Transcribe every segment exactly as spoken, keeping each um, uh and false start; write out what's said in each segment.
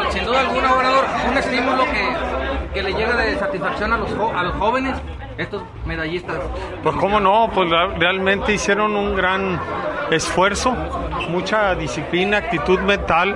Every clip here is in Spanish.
Sin duda alguna, gobernador, un estímulo que, que le llega de satisfacción a los, a los jóvenes, estos medallistas. Pues cómo no, pues realmente hicieron un gran esfuerzo, mucha disciplina, actitud mental,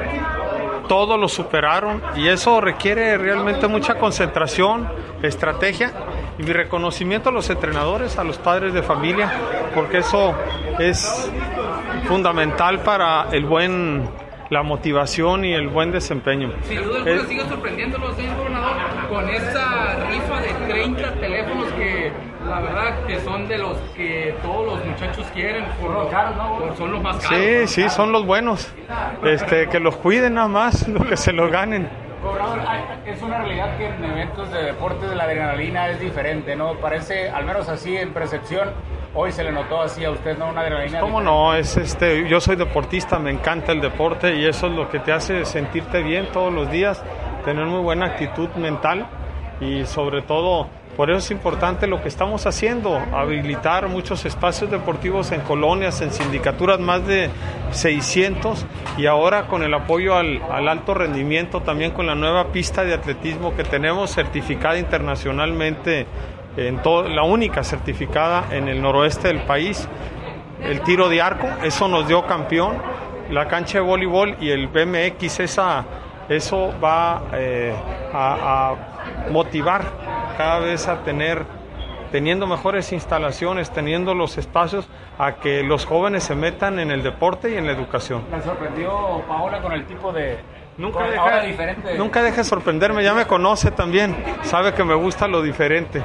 todo lo superaron y eso requiere realmente mucha concentración, estrategia y mi reconocimiento a los entrenadores, a los padres de familia, porque eso es fundamental para el buen, la motivación y el buen desempeño. Sin duda alguna es, sigue sorprendiéndolo, señor gobernador, con esa rifa de treinta teléfonos que la verdad que son de los que todos los muchachos quieren, por los caros, ¿no? Por, son los más caros. Sí, sí, son los buenos. Este, que los cuiden nada más, lo que se los ganen. Gobernador, es una realidad que en eventos de deportes de la adrenalina es diferente, ¿no? Parece, al menos así en percepción, hoy se le notó así a usted, ¿no? Una adrenalina. ¿Cómo diferente. no? Es este, yo soy deportista, me encanta el deporte y eso es lo que te hace sentirte bien todos los días, tener muy buena actitud mental y sobre todo, por eso es importante lo que estamos haciendo, habilitar muchos espacios deportivos en colonias, en sindicaturas, más de seiscientos, y ahora con el apoyo al, al alto rendimiento, también con la nueva pista de atletismo que tenemos certificada internacionalmente, en todo, la única certificada en el noroeste del país, el tiro de arco, eso nos dio campeón, la cancha de voleibol y el B M X, esa, eso va eh, a, a motivar cada vez a tener, teniendo mejores instalaciones, teniendo los espacios, a que los jóvenes se metan en el deporte y en la educación. ¿Me sorprendió Paola con el tipo de... Nunca deja, diferente? Nunca deja de sorprenderme, ya me conoce también, sabe que me gusta lo diferente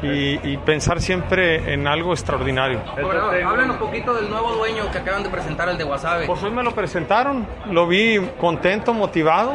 y, y pensar siempre en algo extraordinario. Gobernador, háblenos un poquito del nuevo dueño que acaban de presentar, el de Guasave. Pues hoy me lo presentaron, lo vi contento, motivado.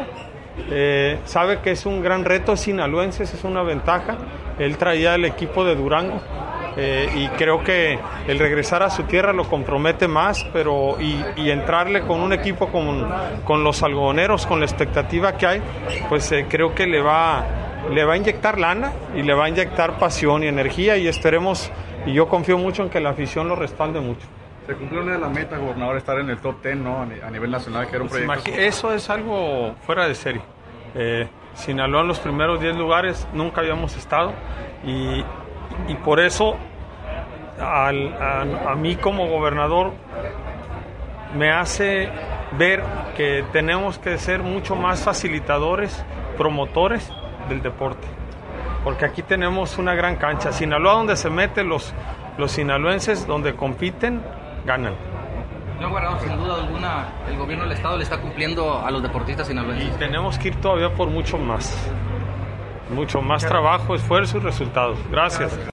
Eh, sabe que es un gran reto sinaloense, es una ventaja. Él traía el equipo de Durango eh, y creo que el regresar a su tierra lo compromete más, pero y, y entrarle con un equipo con, con los algodoneros, con la expectativa que hay, pues eh, creo que le va, le va a inyectar lana y le va a inyectar pasión y energía y esperemos, y yo confío mucho en que la afición lo respalde mucho. Se cumplió una de las metas, gobernador, estar en el top diez, ¿no? A nivel nacional, que era un pues proyecto. Imagi- eso es algo fuera de serie. Eh, Sinaloa en los primeros diez lugares nunca habíamos estado y, y por eso al, a, a mí como gobernador me hace ver que tenemos que ser mucho más facilitadores, promotores del deporte. Porque aquí tenemos una gran cancha. Sinaloa, donde se meten los, los sinaloenses, donde compiten, ganan. No, gobernador, sin duda alguna, el gobierno del estado le está cumpliendo a los deportistas sinaloenses. Y tenemos que ir todavía por mucho más. Mucho más trabajo, esfuerzo y resultados. Gracias.